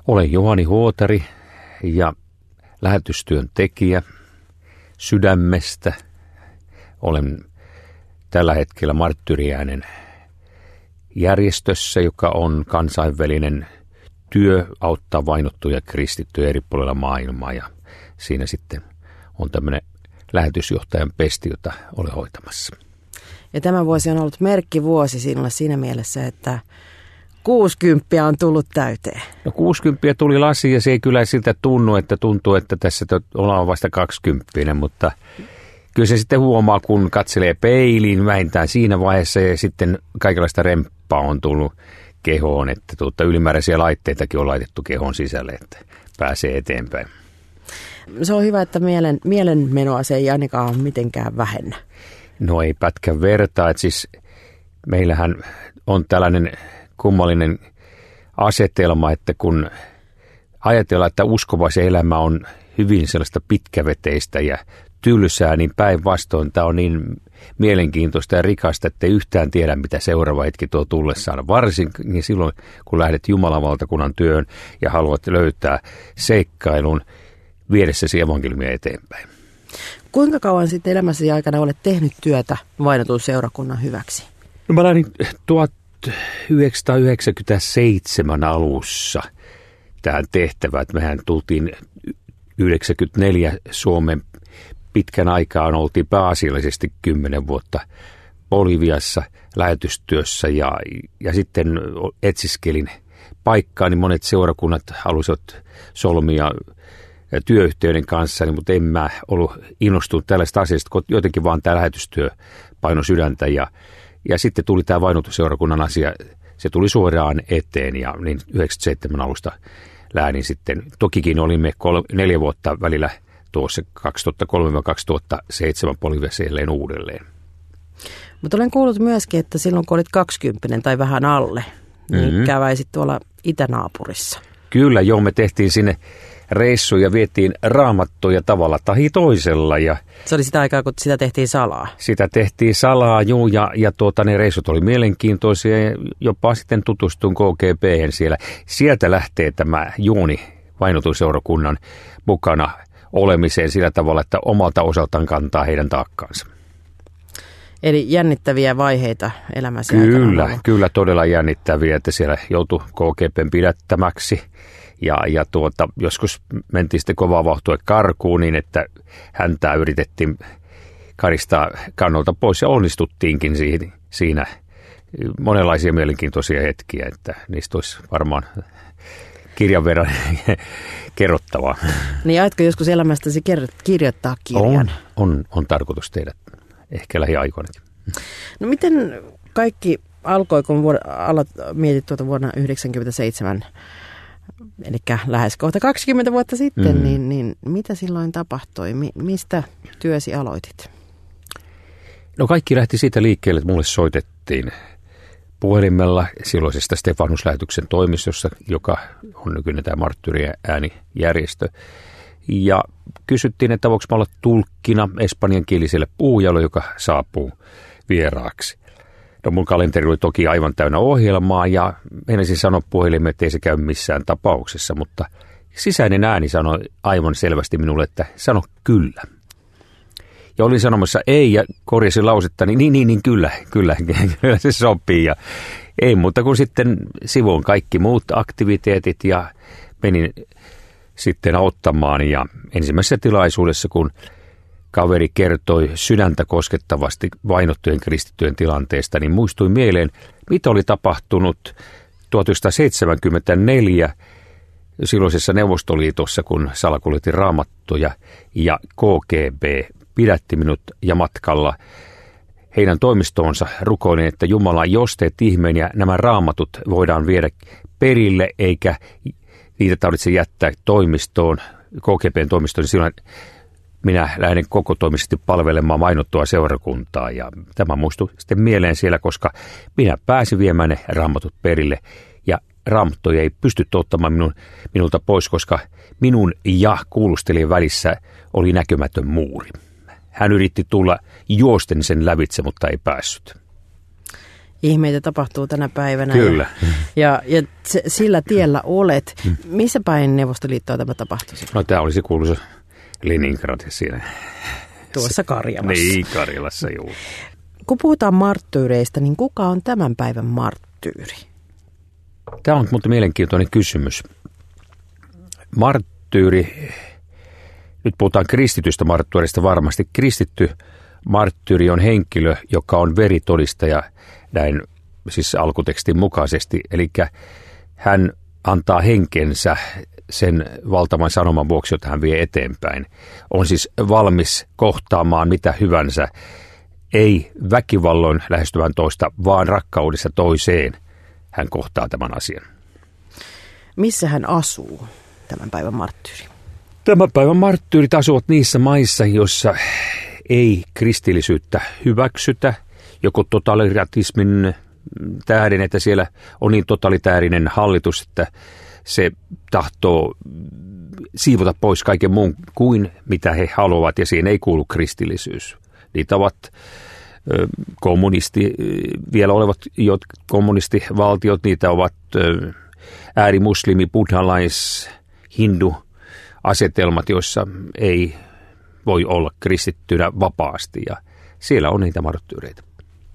Olen Juhani Huotari ja lähetystyön tekijä sydämestä. Olen tällä hetkellä Marttyyriäänen järjestössä, joka on kansainvälinen työ auttaa vainottuja kristittyjä eri puolilla maailmaa. Ja siinä sitten on tämmöinen lähetysjohtajan pesti, jota olen hoitamassa. Ja tämä vuosi on ollut merkkivuosi sinulle siinä mielessä, että 60 on tullut täyteen. No 60 tuli lasi ja se ei kyllä siltä tuntuu, että tässä ollaan vasta 20, mutta kyllä se sitten huomaa, kun katselee peiliin vähintään siinä vaiheessa ja sitten kaikenlaista remppaa on tullut kehoon, että ylimääräisiä laitteitakin on laitettu kehon sisälle, että pääsee eteenpäin. Se on hyvä, että mielenmenoa se ei ainakaan mitenkään vähennä. No ei pätkän vertaa, että siis meillähän on tällainen kummallinen asetelma, että kun ajatellaan, että uskovaisen elämä on hyvin sellaista pitkäveteistä ja tylsää, niin päinvastoin tämä on niin mielenkiintoista ja rikasta, että ei yhtään tiedä, mitä seuraava hetki tuo tullessaan. Varsinkin silloin, kun lähdet Jumalan valtakunnan työhön ja haluat löytää seikkailun viedessäsi evankeliumia eteenpäin. Kuinka kauan sitten elämäsi aikana olet tehnyt työtä vainotun seurakunnan hyväksi? No mä lähdin 1997 alussa tähän tehtävään. Mehän tultiin 94 Suomen pitkän aikaan, oltiin pääasiallisesti 10 vuotta Boliviassa lähetystyössä ja sitten etsiskelin paikkaa, niin monet seurakunnat halusivat solmia työyhteyden kanssa, mutta en mä ollut innostunut tällaista asiasta, kun jotenkin vaan tämä lähetystyö paino sydäntä ja sitten tuli tämä vainotusseurakunnan asia, se tuli suoraan eteen ja niin 97 alusta lähdin sitten. Tokikin olimme 4 vuotta välillä tuossa 2003-2007 Boliviassa uudelleen. Mutta olen kuullut myöskin, että silloin kun olit 20 tai vähän alle, niin käväisit tuolla itänaapurissa. Kyllä, joo, me tehtiin sinne reissu ja vietiin raamattuja tavalla tai toisella. Ja se oli sitä aikaa, kun sitä tehtiin salaa. Sitä tehtiin salaa, juu, ja ne reissut oli mielenkiintoisia ja jopa sitten tutustuin KGB:hen siellä. Sieltä lähtee tämä juoni vainotun seurakunnan mukana olemiseen sillä tavalla, että omalta osaltaan kantaa heidän taakkaansa. Eli jännittäviä vaiheita elämässä aikana. Kyllä todella jännittäviä, että siellä joutui KGB:n pidättämäksi. Ja joskus mentiin sitten kovaa vauhtua karkuun niin, että häntää yritettiin karistaa kannolta pois ja onnistuttiinkin siinä monenlaisia mielenkiintoisia hetkiä, että niistä olisi varmaan kirjan verran kerrottavaa. Niin aiotko joskus elämästäsi kirjoittaa kirjan? On tarkoitus tehdä, ehkä lähiaikoinakin. No miten kaikki alkoi, kun mietit vuonna 1997, eli lähes kohta 20 vuotta sitten, niin mitä silloin tapahtui? Mistä työsi aloitit? No kaikki lähti siitä liikkeelle, että mulle soitettiin puhelimella silloisesta Stefanus-lähetyksen toimistossa, joka on nykyinen tämä Marttyyriääni-järjestö. Ja kysyttiin, että voiko mä olla tulkkina espanjankieliselle puhujalle, joka saapuu vieraaksi. No mun kalenteri oli toki aivan täynnä ohjelmaa ja meinasin sanoa puhelimeen, että ei se käy missään tapauksessa, mutta sisäinen ääni sanoi aivan selvästi minulle, että sano kyllä. Ja olin sanomassa ei ja korjasin lausetta, niin kyllä se sopii. Ja ei muuta kuin sitten sivuun kaikki muut aktiviteetit ja menin sitten auttamaan. Ja ensimmäisessä tilaisuudessa, kun kaveri kertoi sydäntä koskettavasti vainottujen kristittyjen tilanteesta, niin muistuin mieleen, mitä oli tapahtunut 1974 silloisessa Neuvostoliitossa, kun salakuljetin raamattuja ja KGB pidätti minut ja matkalla heidän toimistoonsa rukoilin, että Jumala, jos teet ihmeen ja nämä raamatut voidaan viedä perille, eikä niitä tarvitse jättää toimistoon, KGB:n toimistoon, niin silloin minä lähden koko toimisesti palvelemaan vainottua seurakuntaa ja tämä muistui sitten mieleen siellä, koska minä pääsin viemään ne raamatut perille ja raamattuja ei pystytty ottamaan minulta pois, koska minun ja kuulustelijan välissä oli näkymätön muuri. Hän yritti tulla juosten sen lävitse, mutta ei päässyt. ihmeitä tapahtuu tänä päivänä. Kyllä. Ja sillä tiellä olet. Missä päin Neuvostoliittoa tämä tapahtuisi? No tämä olisi kuuluisa Leningrad siinä. Tuossa Karjalassa. Niin, Karjalassa, juu. Kun puhutaan marttyyreistä, niin kuka on tämän päivän marttyyri? Tämä on mutta mielenkiintoinen kysymys. Marttyyri, nyt puhutaan kristitystä marttyyristä varmasti. Kristitty marttyyri on henkilö, joka on veritodistaja näin siis alkutekstin mukaisesti. Eli hän antaa henkensä sen valtavan sanoman vuoksi, jota hän vie eteenpäin. On siis valmis kohtaamaan mitä hyvänsä, ei väkivalloin lähestyvän toista, vaan rakkaudessa toiseen hän kohtaa tämän asian. Missä hän asuu, tämän päivän marttyyri? Tämän päivän marttyyrit asuvat niissä maissa, joissa ei kristillisyyttä hyväksytä, joko totalitarismin tähden, että siellä on niin totalitäärinen hallitus, että se tahtoo siivota pois kaiken muun kuin mitä he haluavat, ja siihen ei kuulu kristillisyys. Niitä ovat vielä olevat kommunistivaltiot, niitä ovat äärimuslimi, buddhalais, hindu asetelmat, joissa ei voi olla kristittynä vapaasti, ja siellä on niitä marttyyreitä.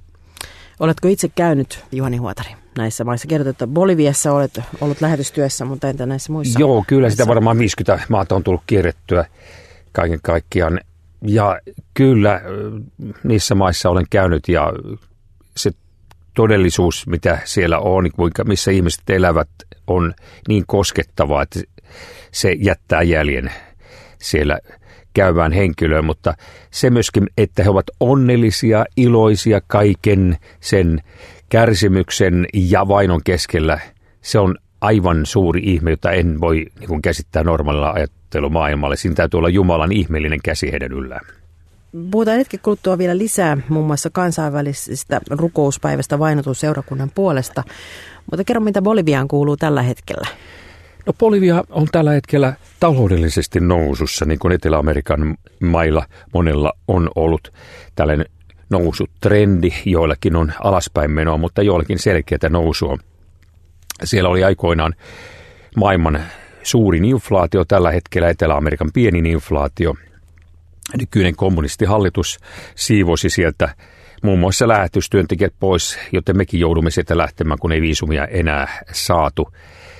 Oletko itse käynyt, Juhani Huotari, näissä maissa? Kerrot, että Boliviassa olet ollut lähetystyössä, mutta entä näissä muissa? Joo, kyllä sitä varmaan 50 maata on tullut kierrettyä kaiken kaikkiaan. Ja kyllä niissä maissa olen käynyt, ja se todellisuus, mitä siellä on, missä ihmiset elävät, on niin koskettavaa, että se jättää jäljen siellä käyvään henkilöön, mutta se myöskin, että he ovat onnellisia, iloisia kaiken sen kärsimyksen ja vainon keskellä, se on aivan suuri ihme, jota en voi käsittää normaalilla ajattelumaailmalla. Siinä täytyy olla Jumalan ihmeellinen käsi heidän yllään. Puhutaan hetken kuluttua vielä lisää muun muassa kansainvälisestä rukouspäivästä vainotun seurakunnan puolesta, mutta kerro, mitä Boliviaan kuuluu tällä hetkellä. No Bolivia on tällä hetkellä taloudellisesti nousussa, niin kuin Etelä-Amerikan mailla monella on ollut tällainen nousutrendi. Joillakin on alaspäin menoa, mutta joillakin selkeätä nousua. Siellä oli aikoinaan maailman suurin inflaatio, tällä hetkellä Etelä-Amerikan pienin inflaatio. Nykyinen kommunistihallitus siivosi sieltä muun muassa lähetystyöntekijät pois, joten mekin joudumme sieltä lähtemään, kun ei viisumia enää saatu.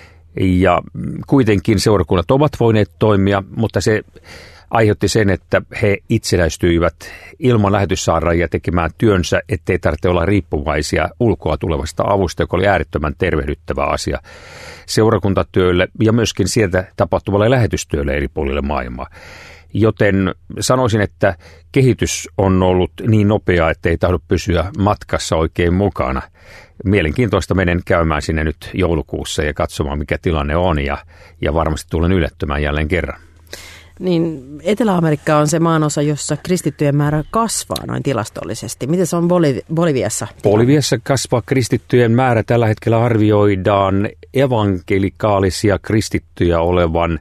Ja kuitenkin seurakunnat ovat voineet toimia, mutta se aiheutti sen, että he itsenäistyivät ilman lähetyssaarnaajia tekemään työnsä, ettei tarvitse olla riippuvaisia ulkoa tulevasta avusta, joka oli äärettömän tervehdyttävä asia seurakuntatyölle ja myöskin sieltä tapahtuvalle lähetystyölle eri puolille maailmaa. Joten sanoisin, että kehitys on ollut niin nopeaa, että ei tahdo pysyä matkassa oikein mukana. Mielenkiintoista menen käymään sinne nyt joulukuussa ja katsomaan, mikä tilanne on, ja varmasti tulen yllättymään jälleen kerran. Niin, Etelä-Amerikka on se maanosa, jossa kristittyjen määrä kasvaa noin tilastollisesti. Miten se on Boliviassa? Boliviassa kasvaa kristittyjen määrä. Tällä hetkellä arvioidaan evankelikaalisia kristittyjä olevan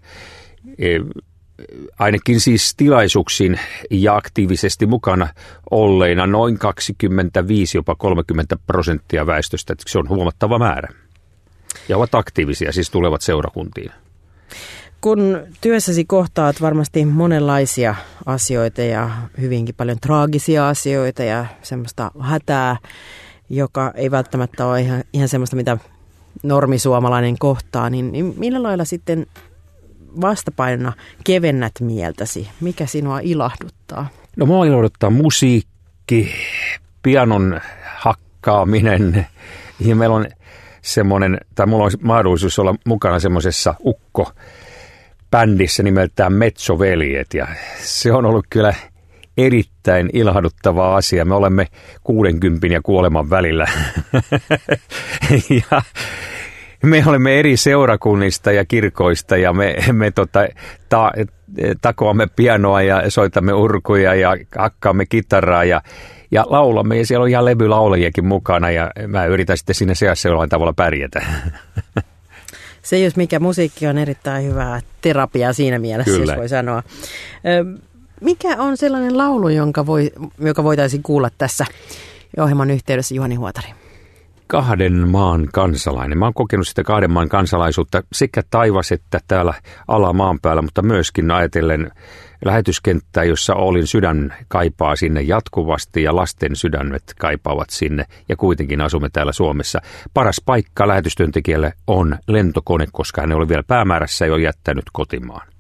ainakin siis tilaisuuksiin ja aktiivisesti mukana olleina noin 25, jopa 30% väestöstä. Se on huomattava määrä. Ja ovat aktiivisia, siis tulevat seurakuntiin. Kun työssäsi kohtaat varmasti monenlaisia asioita ja hyvinkin paljon traagisia asioita ja semmoista hätää, joka ei välttämättä ole ihan semmoista, mitä normisuomalainen kohtaa, niin millä lailla sitten vastapainona kevennät mieltäsi? Mikä sinua ilahduttaa? No mua ilahduttaa musiikki, pianon hakkaaminen ja meillä on semmoinen, tai mulla on mahdollisuus olla mukana semmoisessa ukko-bändissä nimeltään Metsoveljet, ja se on ollut kyllä erittäin ilahduttava asia. Me olemme 60 ja kuoleman välillä. Ja me olemme eri seurakunnista ja kirkoista ja me takoamme pianoa ja soitamme urkuja ja hakkaamme kitaraa ja laulamme, ja siellä on ihan levylaulajiakin mukana, ja mä yritän sitten siinä seassa jollain tavalla pärjätä. Se jos mikä, musiikki on erittäin hyvää terapiaa siinä mielessä, kyllä, jos voi sanoa. Mikä on sellainen laulu, joka voitaisiin kuulla tässä ohjelman yhteydessä, Juhani Huotari? kahden maan kansalainen. Mä oon kokenut sitä kahden maan kansalaisuutta sekä taivas että täällä alamaan päällä, mutta myöskin ajatellen lähetyskenttää, jossa olin, sydän kaipaa sinne jatkuvasti ja lasten sydämet kaipaavat sinne ja kuitenkin asumme täällä Suomessa. Paras paikka lähetystyöntekijälle on lentokone, koska hän ei ole vielä päämäärässä ja on jättänyt kotimaan.